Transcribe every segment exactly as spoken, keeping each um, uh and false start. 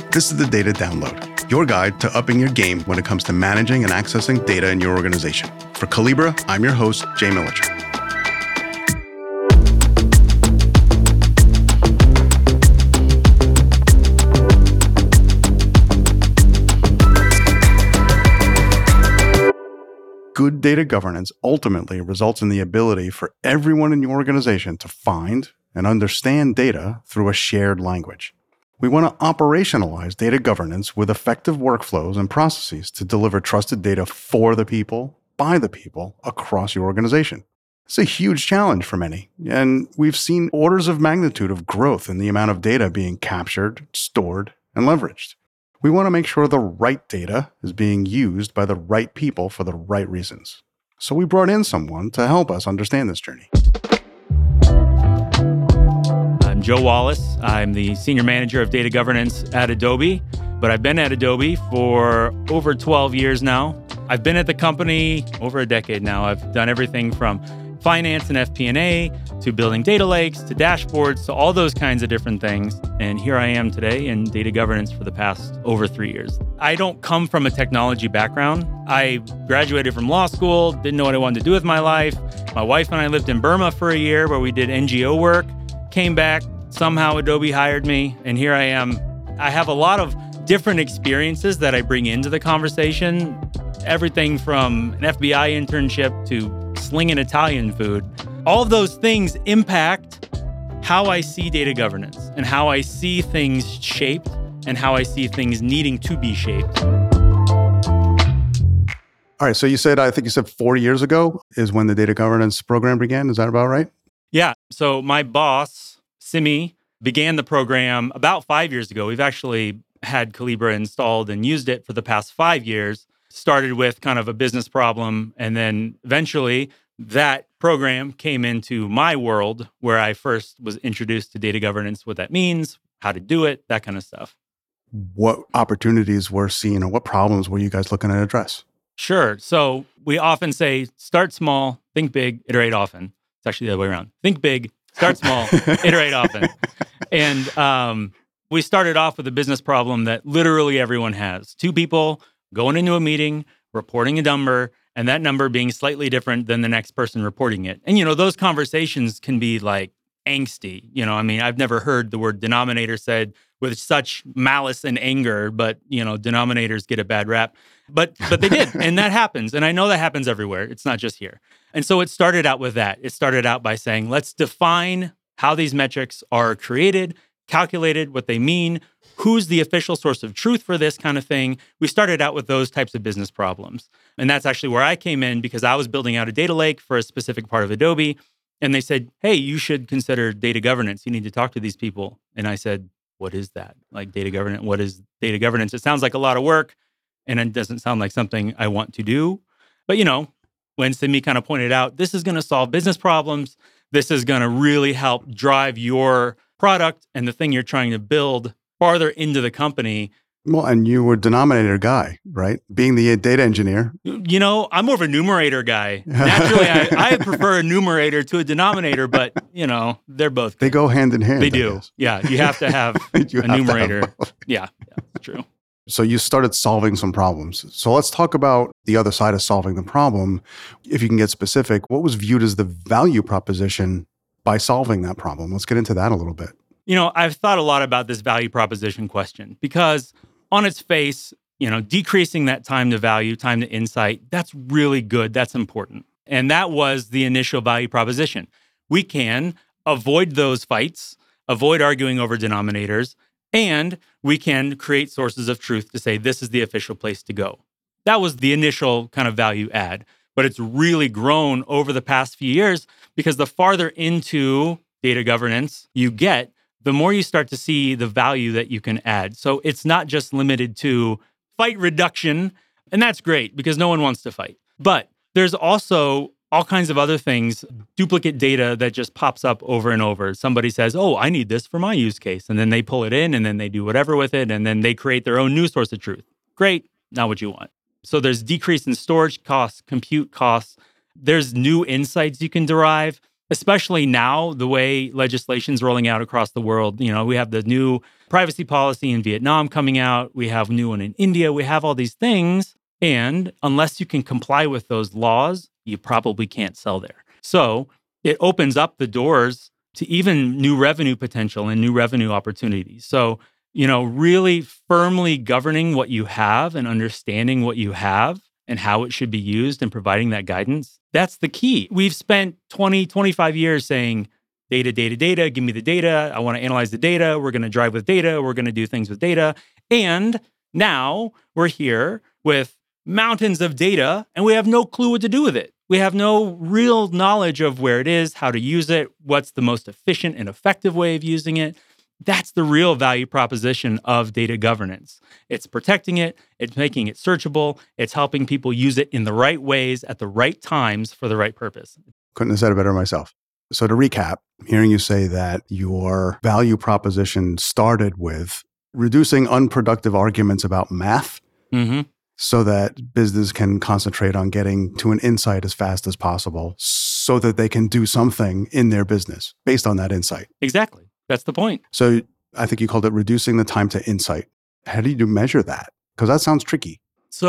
This is the Data Download, your guide to upping your game when it comes to managing and accessing data in your organization. For Collibra, I'm your host, Jay Millicher. Good data governance ultimately results in the ability for everyone in your organization to find and understand data through a shared language. We want to operationalize data governance with effective workflows and processes to deliver trusted data for the people, by the people, across your organization. It's a huge challenge for many, and we've seen orders of magnitude of growth in the amount of data being captured, stored, and leveraged. We want to make sure the right data is being used by the right people for the right reasons. So we brought in someone to help us understand this journey. I'm Joe Wallace. I'm the Senior Manager of Data Governance at Adobe, but I've been at Adobe for over twelve years now. I've been at the company over a decade now. I've done everything from finance and F P and A to building data lakes to dashboards to all those kinds of different things. And here I am today in data governance for the past over three years. I don't come from a technology background. I graduated from law school, didn't know what I wanted to do with my life. My wife and I lived in Burma for a year where we did N G O work. Came back, somehow Adobe hired me, and here I am. I have a lot of different experiences that I bring into the conversation. Everything from an F B I internship to slinging Italian food. All of those things impact how I see data governance and how I see things shaped and how I see things needing to be shaped. All right, so you said, I think you said four years ago is when the data governance program began. Is that about right? Yeah. So my boss, Simi, began the program about five years ago. We've actually had Collibra installed and used it for the past five years. Started with kind of a business problem, and then eventually that program came into my world where I first was introduced to data governance, what that means, how to do it, that kind of stuff. What opportunities were seen or what problems were you guys looking to address? Sure. So we often say, start small, think big, iterate often. It's actually the other way around. Think big, start small, iterate often. And um, we started off with a business problem that literally everyone has. Two people going into a meeting, reporting a number, and that number being slightly different than the next person reporting it. And, you know, those conversations can be like angsty. You know, I mean, I've never heard the word denominator said with such malice and anger, but, you know, denominators get a bad rap. But but they did, and that happens. And I know that happens everywhere. It's not just here. And so it started out with that. It started out by saying, let's define how these metrics are created, calculated, what they mean, who's the official source of truth for this kind of thing. We started out with those types of business problems. And that's actually where I came in because I was building out a data lake for a specific part of Adobe. And they said, hey, you should consider data governance. You need to talk to these people. And I said, what is that? Like data governance? What is data governance? It sounds like a lot of work. And it doesn't sound like something I want to do. But, you know, when Simi kind of pointed out, this is going to solve business problems. This is going to really help drive your product and the thing you're trying to build farther into the company. Well, and you were a denominator guy, right? Being the data engineer. You know, I'm more of a numerator guy. Naturally, I, I prefer a numerator to a denominator, but, you know, they're both. They go hand in hand. They do. Yeah, you have to have You a have numerator. to have Yeah, yeah, it's true. So you started solving some problems. So let's talk about the other side of solving the problem. If you can get specific, what was viewed as the value proposition by solving that problem? Let's get into that a little bit. You know, I've thought a lot about this value proposition question because on its face, you know, decreasing that time to value, time to insight, that's really good. That's important. And that was the initial value proposition. We can avoid those fights, avoid arguing over denominators, and we can create sources of truth to say this is the official place to go. That was the initial kind of value add. But it's really grown over the past few years because the farther into data governance you get, the more you start to see the value that you can add. So it's not just limited to fight reduction, and that's great because no one wants to fight. But there's also all kinds of other things, duplicate data that just pops up over and over. Somebody says, oh, I need this for my use case. And then they pull it in and then they do whatever with it. And then they create their own new source of truth. Great, not what you want. So there's decrease in storage costs, compute costs. There's new insights you can derive. especially now, the way legislation's rolling out across the world. You know, we have the new privacy policy in Vietnam coming out. We have a new one in India. We have all these things. And unless you can comply with those laws, you probably can't sell there. So it opens up the doors to even new revenue potential and new revenue opportunities. So, you know, really firmly governing what you have and understanding what you have and how it should be used and providing that guidance, that's the key. We've spent twenty, twenty-five years saying, data, data, data, give me the data. I want to analyze the data. We're going to drive with data. We're going to do things with data. And now we're here with mountains of data and we have no clue what to do with it. We have no real knowledge of where it is, how to use it, what's the most efficient and effective way of using it. That's the real value proposition of data governance. It's protecting it, it's making it searchable, it's helping people use it in the right ways at the right times for the right purpose. Couldn't have said it better myself. So to recap, hearing you say that your value proposition started with reducing unproductive arguments about math Mm-hmm. so that business can concentrate on getting to an insight as fast as possible so that they can do something in their business based on that insight. Exactly. That's the point. So I think you called it reducing the time to insight. How do you measure that? Because that sounds tricky.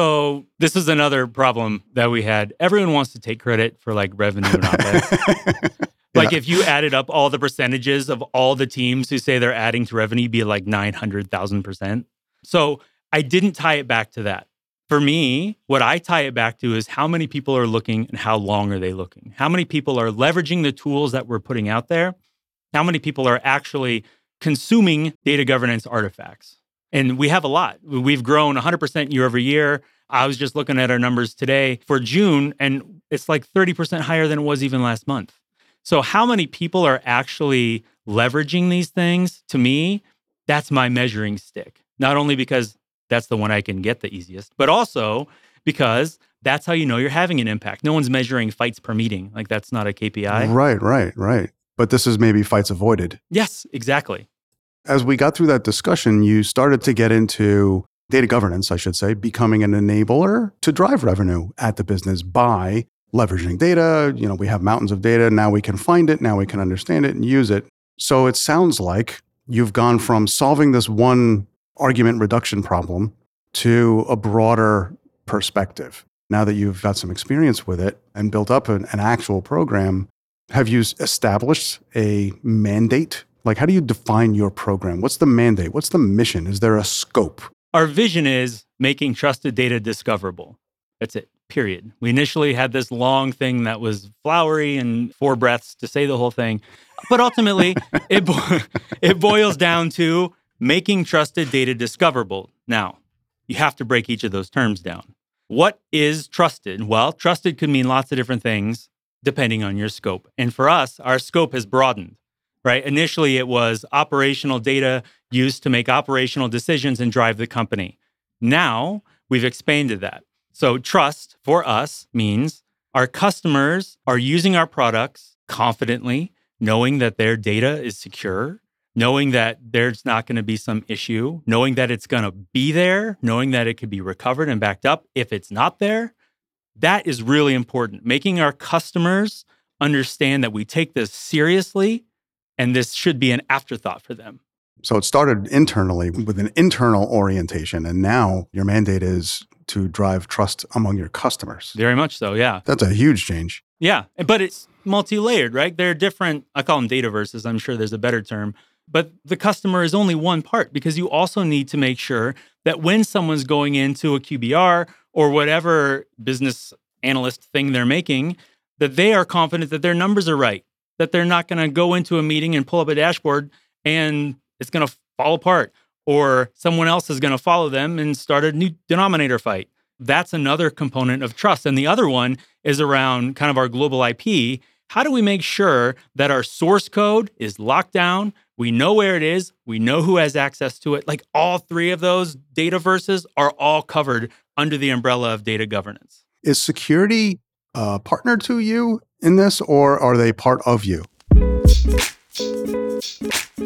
So this is another problem that we had. Everyone wants to take credit for like revenue and O P E X. Like Yeah. if you added up all the percentages of all the teams who say they're adding to revenue, it'd be like nine hundred thousand percent. So I didn't tie it back to that. For me, what I tie it back to is how many people are looking and how long are they looking? How many people are leveraging the tools that we're putting out there? How many people are actually consuming data governance artifacts? And we have a lot. We've grown one hundred percent year over year. I was just looking at our numbers today for June, and it's like thirty percent higher than it was even last month. So how many people are actually leveraging these things? To me, that's my measuring stick. Not only because that's the one I can get the easiest, but also because that's how you know you're having an impact. No one's measuring fights per meeting. Like that's not a K P I. Right, right, right. But this is maybe fights avoided. Yes, exactly. As we got through that discussion, you started to get into data governance, I should say, becoming an enabler to drive revenue at the business by leveraging data. You know, we have mountains of data. Now we can find it. Now we can understand it and use it. So it sounds like you've gone from solving this one argument reduction problem to a broader perspective. Now that you've got some experience with it and built up an, an actual program, have you established a mandate? Like, how do you define your program? What's the mandate? What's the mission? Is there a scope? Our vision is making trusted data discoverable. That's it, period. We initially had this long thing that was flowery and four breaths to say the whole thing. But ultimately, it, bo- it boils down to making trusted data discoverable. Now, you have to break each of those terms down. What is trusted? Well, trusted could mean lots of different things depending on your scope. And for us, our scope has broadened, right? Initially, it was operational data used to make operational decisions and drive the company. Now, we've expanded that. So trust for us means our customers are using our products confidently, knowing that their data is secure, knowing that there's not going to be some issue, knowing that it's going to be there, knowing that it could be recovered and backed up if it's not there. That is really important. Making our customers understand that we take this seriously and this should be an afterthought for them. So it started internally with an internal orientation, and now your mandate is to drive trust among your customers. Very much so, yeah. That's a huge change. Yeah, but it's multi-layered, right? There are different, I call them data verses. I'm sure there's a better term. But the customer is only one part because you also need to make sure that when someone's going into a Q B R or whatever business analyst thing they're making, that they are confident that their numbers are right, that they're not going to go into a meeting and pull up a dashboard and it's going to fall apart, or someone else is going to follow them and start a new denominator fight. That's another component of trust. And the other one is around kind of our global I P. How do we make sure that our source code is locked down? We know where it is. We know who has access to it. Like all three of those data verses are all covered under the umbrella of data governance. Is security a partner to you in this, or are they part of you?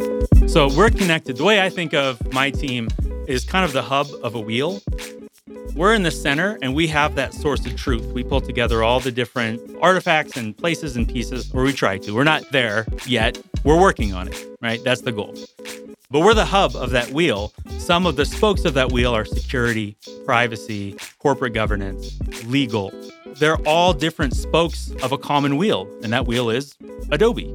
So we're connected. The way I think of my team is kind of the hub of a wheel. we're in the center and we have that source of truth. We pull together all the different artifacts and places and pieces, or we try to. We're not there yet. We're working on it, right? That's the goal. But we're the hub of that wheel. Some of the spokes of that wheel are security, privacy, corporate governance, legal. They're all different spokes of a common wheel, and that wheel is Adobe.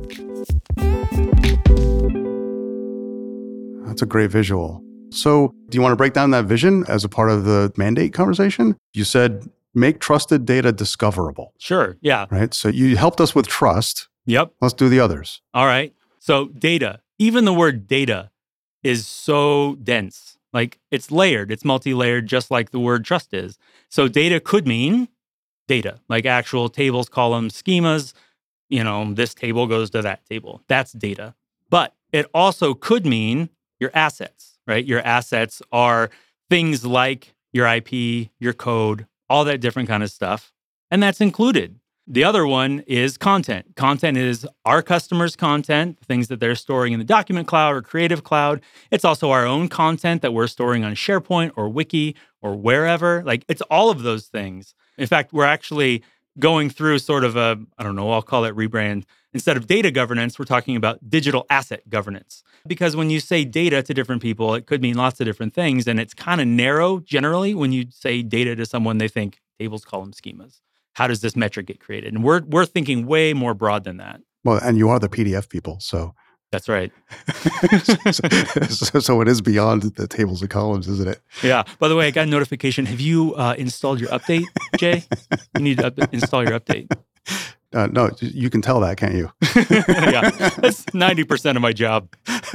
That's a great visual. So do you want to break down that vision as a part of the mandate conversation? You said make trusted data discoverable. Sure, yeah. Right? So you helped us with trust. Yep. Let's do the others. All right. So data, even the word data is so dense. Like it's layered, it's multi-layered, just like the word trust is. So data could mean data, like actual tables, columns, schemas. You know, this table goes to that table. That's data. But it also could mean your assets, right? Your assets are things like your I P, your code, all that different kind of stuff. And that's included. The other one is content. Content is our customers' content, things that they're storing in the Document Cloud or Creative Cloud. It's also our own content that we're storing on SharePoint or Wiki or wherever. Like it's all of those things. In fact, we're actually going through sort of a, I don't know, I'll call it rebrand. Instead of data governance, we're talking about digital asset governance. Because when you say data to different people, it could mean lots of different things. And it's kind of narrow generally when you say data to someone, they think tables, columns, schemas. How does this metric get created? And we're we're thinking way more broad than that. Well, and you are the P D F people, so. That's right. so, so it is beyond the tables and columns, isn't it? Yeah. By the way, I got a notification. Have you uh, installed your update, Jay? You need to up- install your update. Uh, no, you can tell that, can't you? Yeah, that's ninety percent of my job.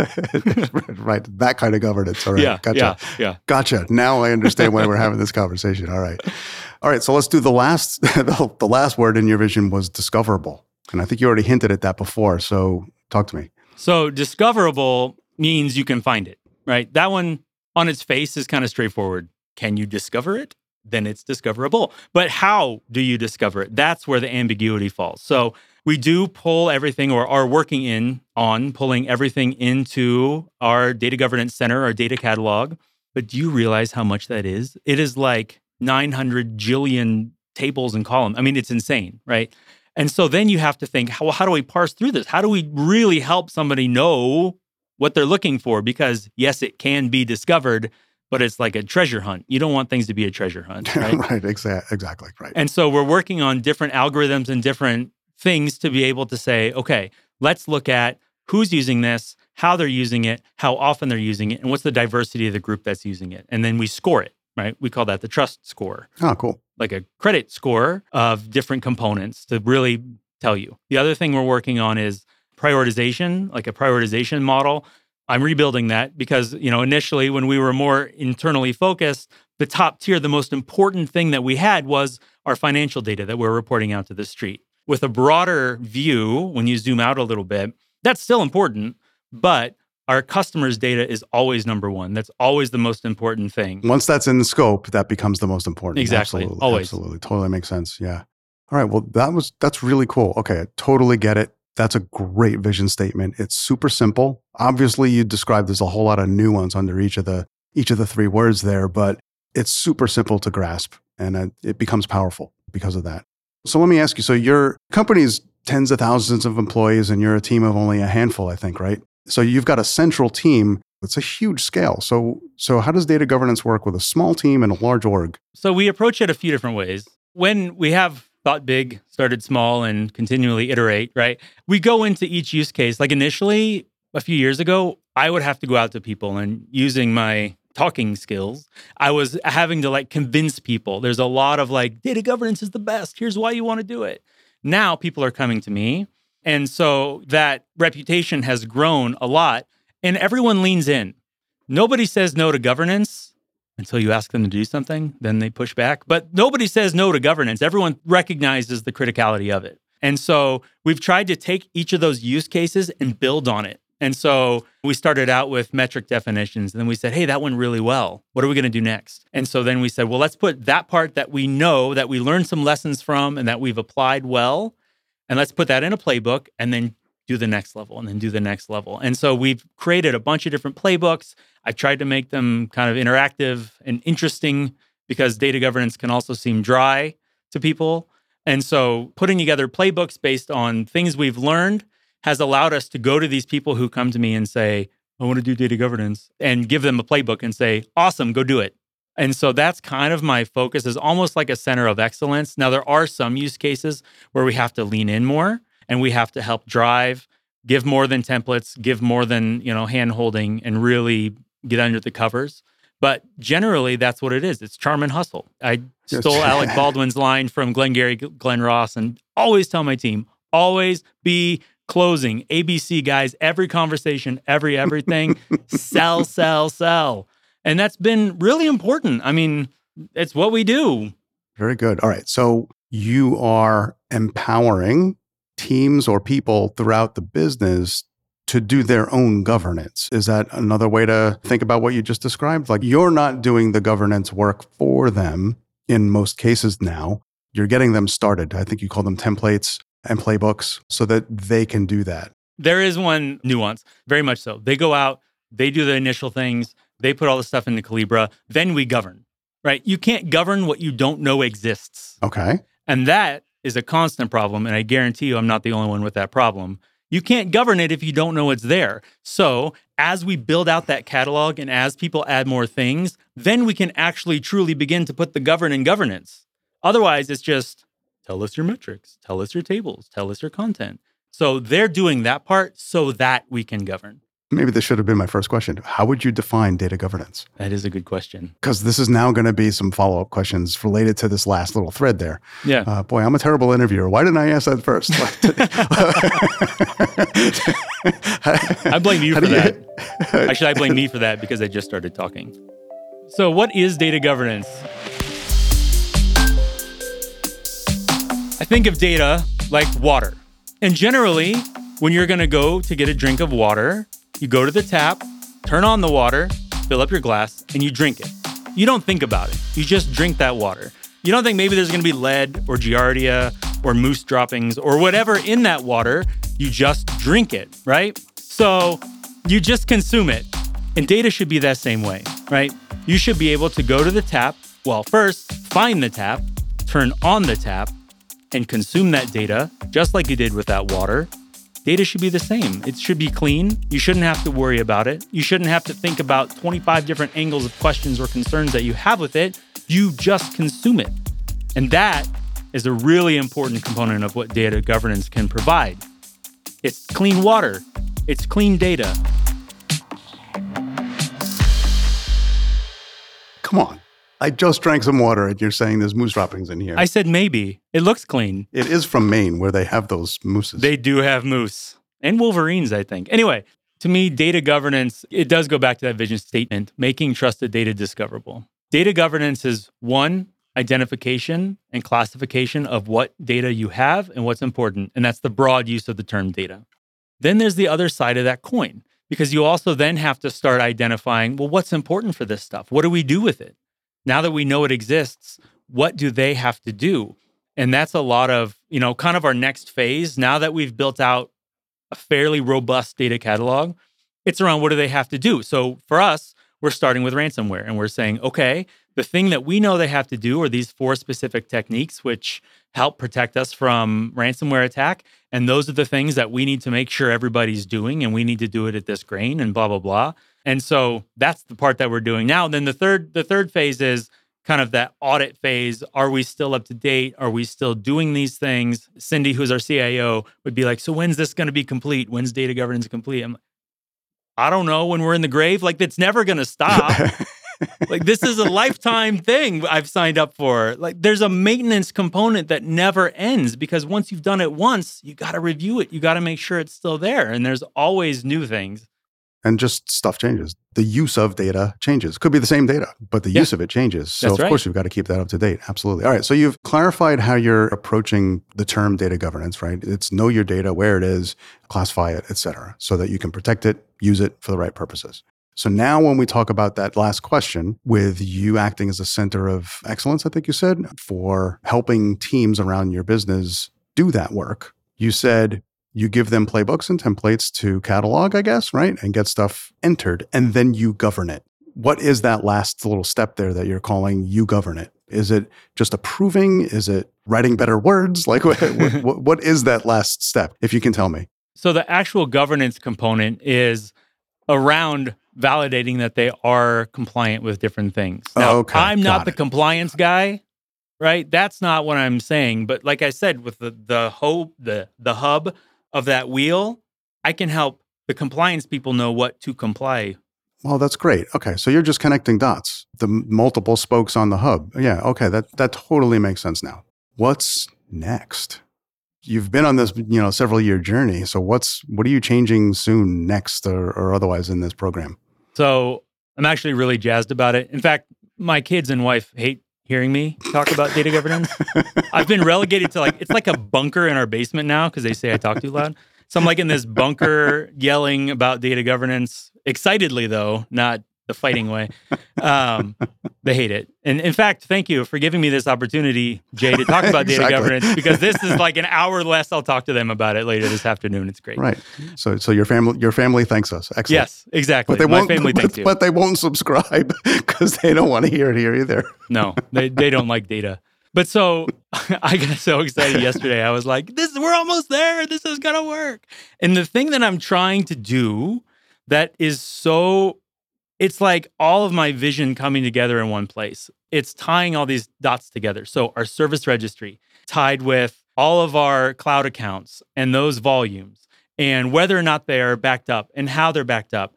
Right, that kind of governance. All right, yeah, gotcha. Yeah, yeah. Gotcha. Now I understand why we're having this conversation. All right. All right, so let's do the last, the, the last word in your vision was discoverable. And I think you already hinted at that before, so talk to me. So discoverable means you can find it, right? That one on its face is kind of straightforward. Can you discover it? Then it's discoverable. But how do you discover it? That's where the ambiguity falls. So we do pull everything or are working in on pulling everything into our data governance center, our data catalog. But do you realize how much that is? It is like nine hundred jillion tables and columns. I mean, it's insane, right? And so then you have to think, how, how do we parse through this? How do we really help somebody know what they're looking for? Because yes, it can be discovered, but it's like a treasure hunt. You don't want things to be a treasure hunt, right? Right, exa- exactly, right. And so we're working on different algorithms and different things to be able to say, okay, let's look at who's using this, how they're using it, how often they're using it, and what's the diversity of the group that's using it. And then we score it, right? We call that the trust score. Oh, cool. Like a credit score of different components to really tell you. The other thing we're working on is prioritization, like a prioritization model. I'm rebuilding that because, you know, initially when we were more internally focused, the top tier, the most important thing that we had was our financial data that we're reporting out to the street. With a broader view, when you zoom out a little bit, that's still important, but our customers' data is always number one. That's always the most important thing. Once that's in the scope, that becomes the most important. Exactly. Absolutely. Always. Absolutely. Totally makes sense. Yeah. All right. Well, that was, that's really cool. Okay. I totally get it. That's a great vision statement. It's super simple. Obviously, you described there's a whole lot of nuance under each of the, each of the three words there, but it's super simple to grasp and uh, it becomes powerful because of that. So let me ask you, so your company's tens of thousands of employees and you're a team of only a handful, I think, right? So you've got a central team. It's a huge scale. So, so how does data governance work with a small team and a large org? So we approach it a few different ways. When we have thought big, started small, and continually iterate, right? We go into each use case. Like initially, a few years ago, I would have to go out to people and using my talking skills, I was having to like convince people. There's a lot of like, data governance is the best. Here's why you want to do it. Now people are coming to me. And so that reputation has grown a lot and everyone leans in. Nobody says no to governance until you ask them to do something, then they push back. But nobody says no to governance. Everyone recognizes the criticality of it. And so we've tried to take each of those use cases and build on it. And so we started out with metric definitions, and then we said, hey, that went really well. What are we going to do next? And so then we said, well, let's put that part that we know, that we learned some lessons from, and that we've applied well, and let's put that in a playbook, and then do the next level, and then do the next level. And so we've created a bunch of different playbooks. I've tried to make them kind of interactive and interesting because data governance can also seem dry to people. And so putting together playbooks based on things we've learned has allowed us to go to these people who come to me and say, I want to do data governance, and give them a playbook and say, awesome, go do it. And so that's kind of my focus, is almost like a center of excellence. Now, there are some use cases where we have to lean in more and we have to help drive, give more than templates, give more than, you know, hand-holding, and really get under the covers. But generally, that's what it is. It's charm and hustle. I stole Alec Baldwin's line from Glengarry Glen Ross, and always tell my team, always be closing. A B C, guys, every conversation, every everything, sell, sell, sell. And that's been really important. I mean, it's what we do. Very good. All right. So you are empowering teams or people throughout the business to do their own governance. Is that another way to think about what you just described? Like, you're not doing the governance work for them in most cases now. You're getting them started. I think you call them templates and playbooks so that they can do that. There is one nuance, very much so. They go out, they do the initial things, they put all the stuff into Calibra, then we govern, right? You can't govern what you don't know exists. Okay. And that is a constant problem. And I guarantee you I'm not the only one with that problem. You can't govern it if you don't know it's there. So as we build out that catalog and as people add more things, then we can actually truly begin to put the govern in governance. Otherwise, it's just tell us your metrics, tell us your tables, tell us your content. So they're doing that part so that we can govern. Maybe this should have been my first question. How would you define data governance? That is a good question. Because this is now going to be some follow-up questions related to this last little thread there. Yeah. Uh, boy, I'm a terrible interviewer. Why didn't I ask that first? I blame you for that. Actually, I blame me for that because I just started talking. So what is data governance? I think of data like water. And generally, when you're going to go to get a drink of water, you go to the tap, turn on the water, fill up your glass, and you drink it. You don't think about it. You just drink that water. You don't think maybe there's going to be lead or giardia or moose droppings or whatever in that water. You just drink it, right? So you just consume it. And data should be that same way, right? You should be able to go to the tap, well, first, find the tap, turn on the tap, and consume that data just like you did with that water. Data should be the same. It should be clean. You shouldn't have to worry about it. You shouldn't have to think about twenty-five different angles of questions or concerns that you have with it. You just consume it. And that is a really important component of what data governance can provide. It's clean water. It's clean data. Come on. I just drank some water and you're saying there's moose droppings in here. I said maybe. It looks clean. It is from Maine where they have those mooses. They do have moose. And wolverines, I think. Anyway, to me, data governance, it does go back to that vision statement, making trusted data discoverable. Data governance is one, identification and classification of what data you have and what's important. And that's the broad use of the term data. Then there's the other side of that coin, because you also then have to start identifying, well, what's important for this stuff? What do we do with it? Now that we know it exists, what do they have to do? And that's a lot of, you know, kind of our next phase. Now that we've built out a fairly robust data catalog, it's around what do they have to do? So for us, we're starting with ransomware and we're saying, okay, the thing that we know they have to do are these four specific techniques which help protect us from ransomware attack. And those are the things that we need to make sure everybody's doing, and we need to do it at this grain and blah, blah, blah. And so that's the part that we're doing now. And then the third, the third phase is kind of that audit phase. Are we still up to date? Are we still doing these things? Cindy, who's our C I O, would be like, so when's this going to be complete? When's data governance complete? I'm like, I don't know, when we're in the grave. Like, it's never going to stop. Like, this is a lifetime thing I've signed up for. Like, there's a maintenance component that never ends, because once you've done it once, you got to review it. You got to make sure it's still there. And there's always new things. And just stuff changes. The use of data changes. Could be the same data, but the yeah. use of it changes. So That's of right. course, you've got to keep that up to date. Absolutely. All right. So you've clarified how you're approaching the term data governance, right? It's know your data, where it is, classify it, et cetera, so that you can protect it, use it for the right purposes. So now when we talk about that last question, with you acting as a center of excellence, I think you said, for helping teams around your business do that work, you said, you give them playbooks and templates to catalog, I guess, right? And get stuff entered, and then you govern it. what is that last little step there that you're calling you govern it? Is it just approving? Is it writing better words? Like what, what, what is that last step, if you can tell me? So the actual governance component is around validating that they are compliant with different things. Now, oh, okay. I'm not Got the it. compliance guy, right? That's not what I'm saying. But like I said, with the the hope, the the hub of that wheel, I can help the compliance people know what to comply. Well, that's great. Okay, so you're just connecting dots, the m- multiple spokes on the hub. Yeah, okay, that that totally makes sense now. What's next? You've been on this, you know, several year journey. So what's what are you changing soon next or, or otherwise in this program? So I'm actually really jazzed about it. In fact, my kids and wife hate hearing me talk about data governance. I've been relegated to like, it's like a bunker in our basement now because they say I talk too loud. So I'm like in this bunker yelling about data governance, excitedly though, not the fighting way. Um, they hate it. And in fact, thank you for giving me this opportunity, Jay, to talk about data Exactly. governance, because this is like an hour less. I'll talk to them about it later this afternoon. It's great. Right. So so your family your family thanks us. Excellent. Yes, exactly. But they My won't, family but, thanks you. but they won't subscribe because they don't want to hear it here either. No, they, they don't like data. But so I got so excited yesterday. I was like, "This, we're almost there. This is going to work." And the thing that I'm trying to do that is so, it's like all of my vision coming together in one place. It's tying all these dots together. So our service registry tied with all of our cloud accounts and those volumes and whether or not they are backed up and how they're backed up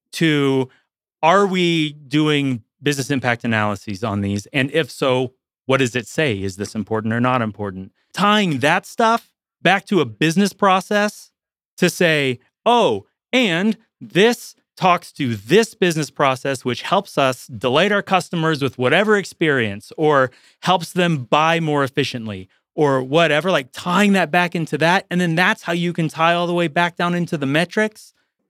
to, are we doing business impact analyses on these? And if so, what does it say? Is this important or not important? Tying that stuff back to a business process to say, oh, and this talks to this business process, which helps us delight our customers with whatever experience or helps them buy more efficiently or whatever, like tying that back into that. And then that's how you can tie all the way back down into the metrics.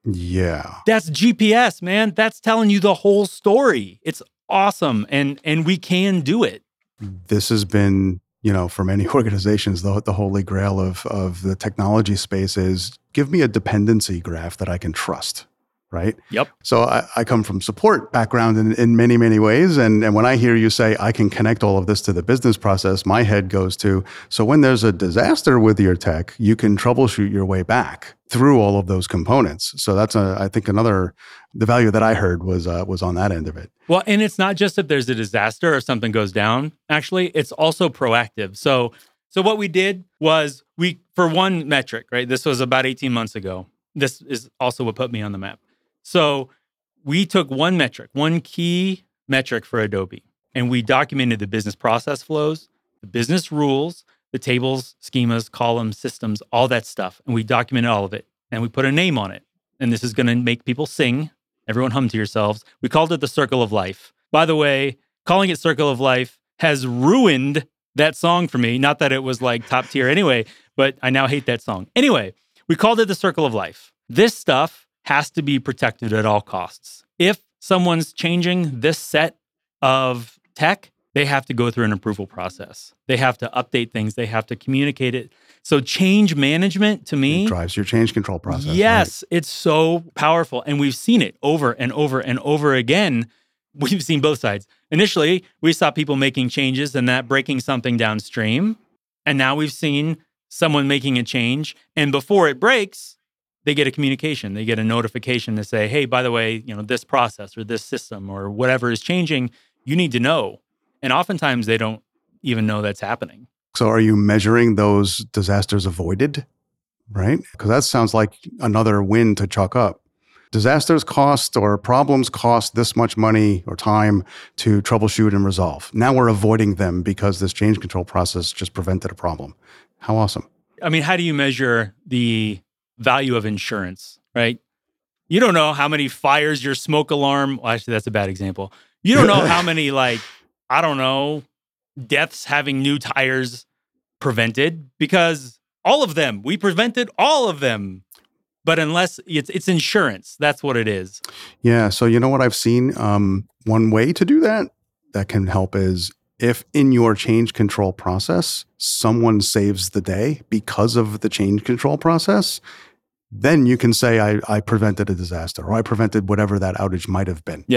Yeah. That's G P S, man. That's telling you the whole story. It's awesome. And, and we can do it. This has been, you know, for many organizations, the, the holy grail of, of the technology space is give me a dependency graph that I can trust, right? Yep. So I, I come from support background in, in many, many ways. And, and when I hear you say, I can connect all of this to the business process, my head goes to, so when there's a disaster with your tech, you can troubleshoot your way back through all of those components. So that's, a, I think, another, the value that I heard was uh, was on that end of it. Well, and it's not just if there's a disaster or something goes down. Actually, it's also proactive. So, so what we did was we, for one metric, right? This was about eighteen months ago. This is also what put me on the map. So we took one metric, one key metric for Adobe, and we documented the business process flows, the business rules, the tables, schemas, columns, systems, all that stuff. And we documented all of it. And we put a name on it. And this is going to make people sing. Everyone hum to yourselves. We called it the Circle of Life. By the way, calling it Circle of Life has ruined that song for me. Not that it was like top tier anyway, but I now hate that song. Anyway, we called it the Circle of Life. This stuff has to be protected at all costs. If someone's changing this set of tech, they have to go through an approval process. They have to update things. They have to communicate it. So change management to me It drives your change control process. Yes, right? It's so powerful. And we've seen it over and over and over again. We've seen both sides. Initially, we saw people making changes and that breaking something downstream. And now we've seen someone making a change. And before it breaks, they get a communication. They get a notification to say, hey, by the way, you know, this process or this system or whatever is changing, you need to know. And oftentimes they don't even know that's happening. So are you measuring those disasters avoided, right? Because that sounds like another win to chalk up. Disasters cost or problems cost this much money or time to troubleshoot and resolve. Now we're avoiding them because this change control process just prevented a problem. How awesome. I mean, how do you measure the value of insurance, right? You don't know how many fires your smoke alarm, well, actually, that's a bad example. You don't know how many, like, I don't know, deaths having new tires prevented because all of them, we prevented all of them. But unless it's it's insurance, that's what it is. Yeah. So you know what I've seen? Um, one way to do that that can help is if in your change control process, someone saves the day because of the change control process, then you can say, I, I prevented a disaster or I prevented whatever that outage might have been. Yeah.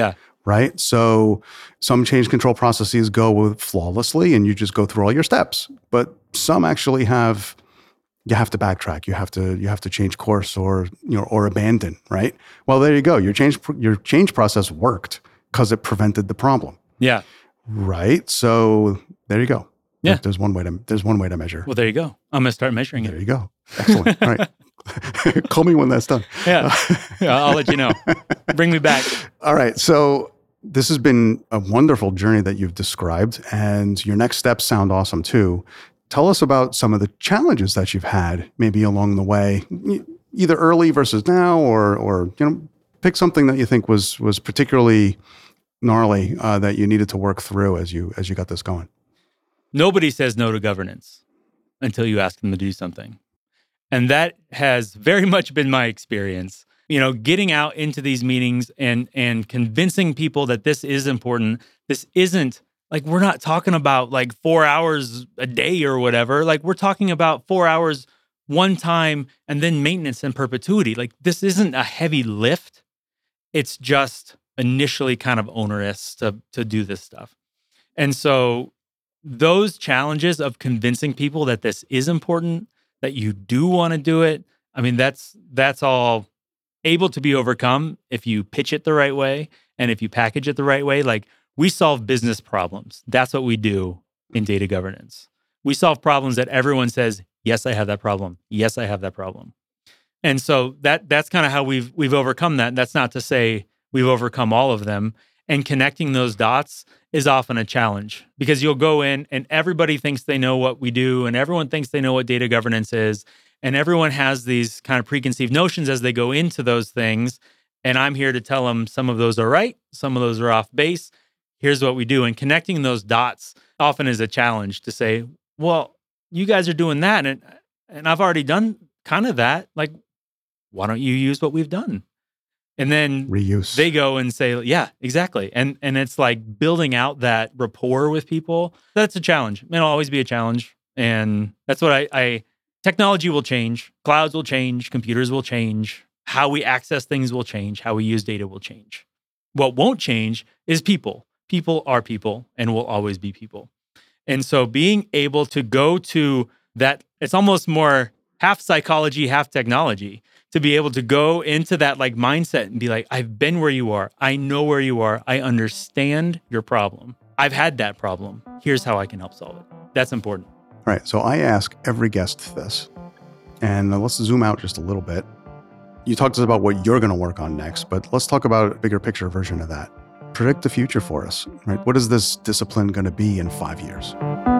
right? So some change control processes go with flawlessly and you just go through all your steps. But some actually have, you have to backtrack. You have to, you have to change course or, you know, or abandon, right? Well, there you go. Your change, your change process worked because it prevented the problem. Yeah. Right. So there you go. Yeah. There's one way to, there's one way to measure. Well, there you go. I'm going to start measuring it. There you go. Excellent. All right. Call me when that's done. Yeah. yeah. I'll let you know. Bring me back. All right. So this has been a wonderful journey that you've described, and your next steps sound awesome too. Tell us about some of the challenges that you've had maybe along the way, either early versus now, or, or, you know, pick something that you think was, was particularly gnarly uh, that you needed to work through as you, as you got this going. Nobody says no to governance until you ask them to do something. And that has very much been my experience. You know, getting out into these meetings and and convincing people that this is important. This isn't like, we're not talking about like four hours a day or whatever. Like, we're talking about four hours one time and then maintenance in perpetuity. Like, this isn't a heavy lift. It's just initially kind of onerous to to do this stuff. And so those challenges of convincing people that this is important, that you do want to do it, I mean, that's that's all able to be overcome if you pitch it the right way and if you package it the right way. Like, we solve business problems. That's what we do in data governance. We solve problems that everyone says, yes, I have that problem. Yes, I have that problem. And so that that's kind of how we've we've overcome that. That's not to say we've overcome all of them. And connecting those dots is often a challenge, because you'll go in and everybody thinks they know what we do, and everyone thinks they know what data governance is, and everyone has these kind of preconceived notions as they go into those things. And I'm here to tell them some of those are right, some of those are off base. Here's what we do. And connecting those dots often is a challenge to say, well, you guys are doing that, and and I've already done kind of that. Like, why don't you use what we've done? And then reuse. They go and say, yeah, exactly. And and it's like building out that rapport with people. That's a challenge. It'll always be a challenge. And that's what I, I, technology will change. Clouds will change. Computers will change. How we access things will change. How we use data will change. What won't change is people. People are people and will always be people. And so being able to go to that, it's almost more half psychology, half technology, to be able to go into that like mindset and be like, I've been where you are. I know where you are. I understand your problem. I've had that problem. Here's how I can help solve it. That's important. All right. So I ask every guest this, and let's zoom out just a little bit. You talked to us about what you're going to work on next, but let's talk about a bigger picture version of that. Predict the future for us, right? What is this discipline going to be in five years?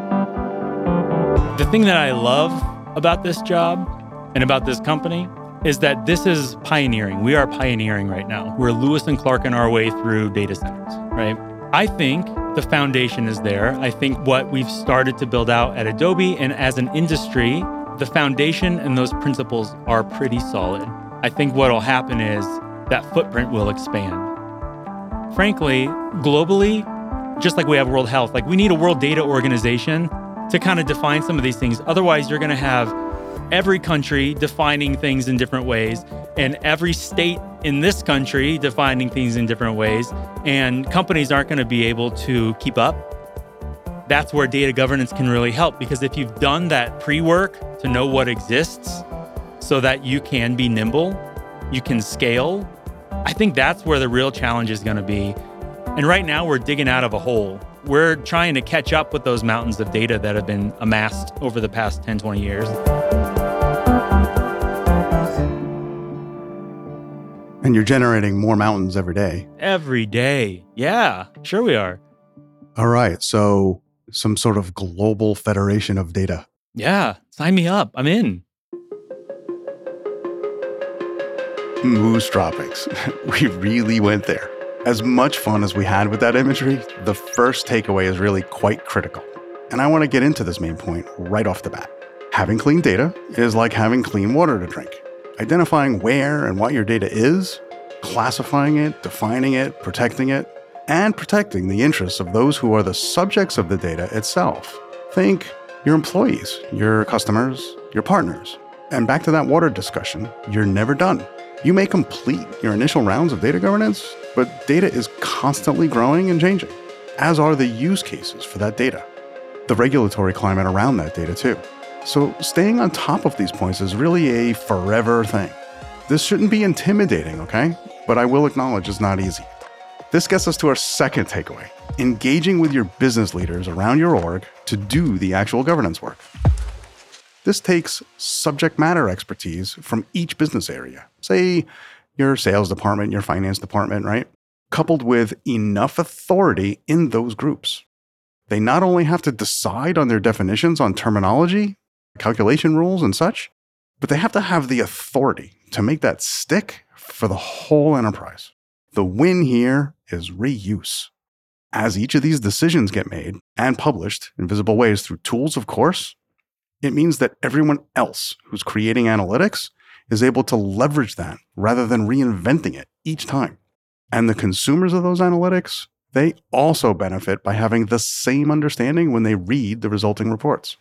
The thing that I love about this job and about this company is that this is pioneering. We are pioneering right now. We're Lewis and Clark in our way through data centers, right? I think the foundation is there. I think what we've started to build out at Adobe and as an industry, the foundation and those principles are pretty solid. I think what will happen is that footprint will expand. Frankly, globally, just like we have World Health, like we need a World Data Organization to kind of define some of these things. Otherwise, you're going to have every country defining things in different ways, and every state in this country defining things in different ways, and companies aren't going to be able to keep up. That's where data governance can really help, because if you've done that pre-work to know what exists so that you can be nimble, you can scale, I think that's where the real challenge is going to be. And right now we're digging out of a hole. We're trying to catch up with those mountains of data that have been amassed over the past ten, twenty years. And you're generating more mountains every day. Every day. Yeah, sure we are. All right. So some sort of global federation of data. Yeah. Sign me up. I'm in. Moose droppings. We really went there. As much fun as we had with that imagery, the first takeaway is really quite critical. And I want to get into this main point right off the bat. Having clean data is like having clean water to drink. Identifying where and what your data is, classifying it, defining it, protecting it, and protecting the interests of those who are the subjects of the data itself. Think your employees, your customers, your partners. And back to that water discussion, you're never done. You may complete your initial rounds of data governance, but data is constantly growing and changing, as are the use cases for that data. The regulatory climate around that data too. So staying on top of these points is really a forever thing. This shouldn't be intimidating, okay? But I will acknowledge it's not easy. This gets us to our second takeaway, engaging with your business leaders around your org to do the actual governance work. This takes subject matter expertise from each business area, say your sales department, your finance department, right? Coupled with enough authority in those groups. They not only have to decide on their definitions on terminology, calculation rules and such, but they have to have the authority to make that stick for the whole enterprise. The win here is reuse. As each of these decisions get made and published in visible ways through tools, of course, it means that everyone else who's creating analytics is able to leverage that rather than reinventing it each time. And the consumers of those analytics, they also benefit by having the same understanding when they read the resulting reports.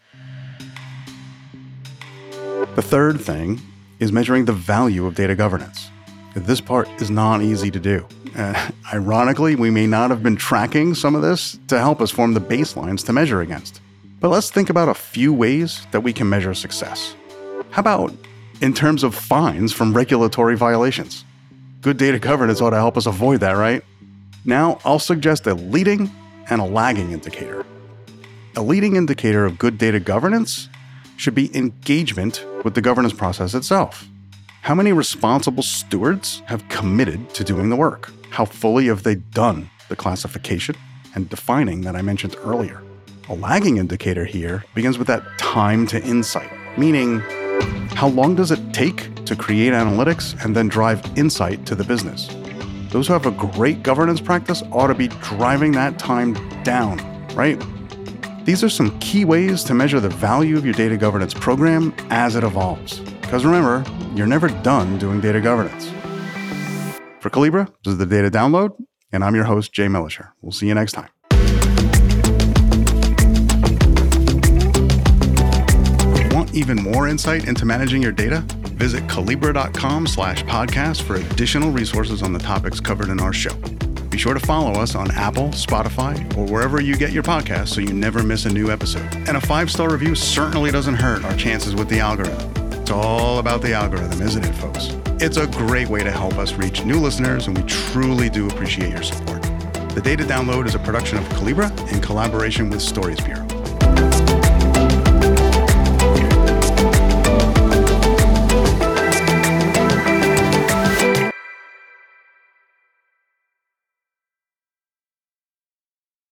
The third thing is measuring the value of data governance. This part is not easy to do. Uh, ironically, we may not have been tracking some of this to help us form the baselines to measure against. But let's think about a few ways that we can measure success. How about in terms of fines from regulatory violations? Good data governance ought to help us avoid that, right? Now, I'll suggest a leading and a lagging indicator. A leading indicator of good data governance should be engagement with the governance process itself. How many responsible stewards have committed to doing the work? How fully have they done the classification and defining that I mentioned earlier? A lagging indicator here begins with that time to insight, meaning how long does it take to create analytics and then drive insight to the business? Those who have a great governance practice ought to be driving that time down, right? These are some key ways to measure the value of your data governance program as it evolves. Because remember, you're never done doing data governance. For Collibra, this is the Data Download, and I'm your host, Jay Millisher. We'll see you next time. Want even more insight into managing your data? Visit Collibra.com slash podcast for additional resources on the topics covered in our show. Be sure to follow us on Apple, Spotify, or wherever you get your podcasts so you never miss a new episode. And a five-star review certainly doesn't hurt our chances with the algorithm. It's all about the algorithm, isn't it, folks? It's a great way to help us reach new listeners, and we truly do appreciate your support. The Data Download is a production of Collibra in collaboration with Stories Bureau.